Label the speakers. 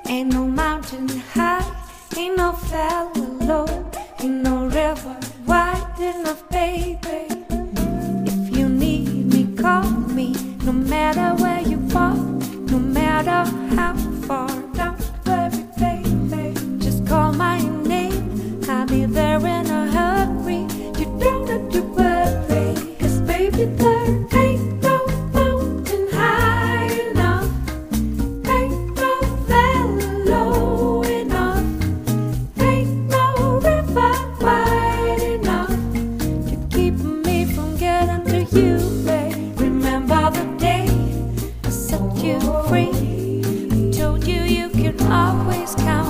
Speaker 1: Ain't no mountain high, ain't no valley low, ain't no river wide enough, baby. If you need me, call me, no matter where you are, no matter how far. Don't worry, baby, just call my name, I'll be there in a hurry. You don't have to worry, 'cause baby, there ain't no mountain high enough, ain't no valley low enough, ain't no river wide enough to keep me from getting to you, babe. Remember the day I set you free, I told you you can always count